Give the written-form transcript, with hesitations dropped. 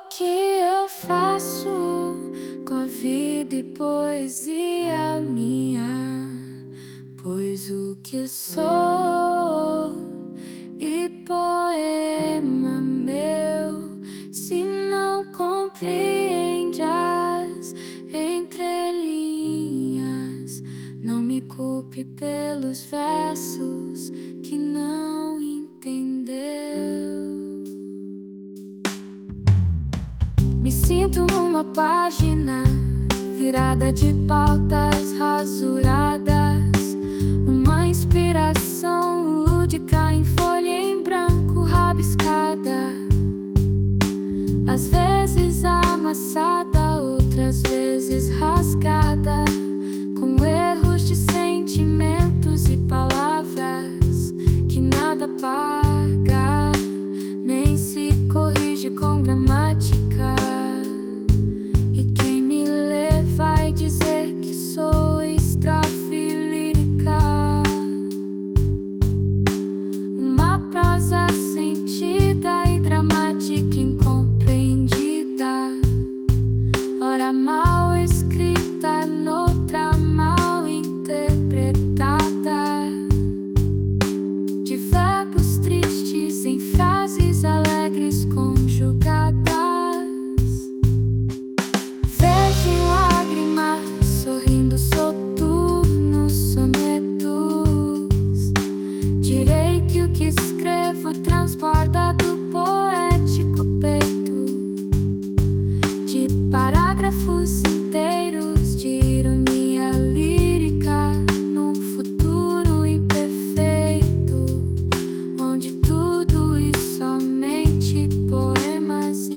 que eu faço com a vida e poesia minha? Pois o que sou e poema meu, se não compreende as entrelinhas, não me culpe pelos versos que não entendeu. Me sinto numa página virada de pautas rasuradas, uma inspiração lúdica em folha em branco rabiscada, às vezes amassada, outras vezes rasgada, com erros de sentimentos e palavras que nada paga, nem se corrige com gramática. E quem me lê vai dizer que sou estrofe lírica, uma prosa sentida e dramática incompreendida, ora mal escrita, noutra mal interpretada, de verbos tristes em frases alegres conjugadas. Vejo em lágrimas sorrindo soturnos sonetos. Direi que o que escrevo transborda do poético peito, de parágrafos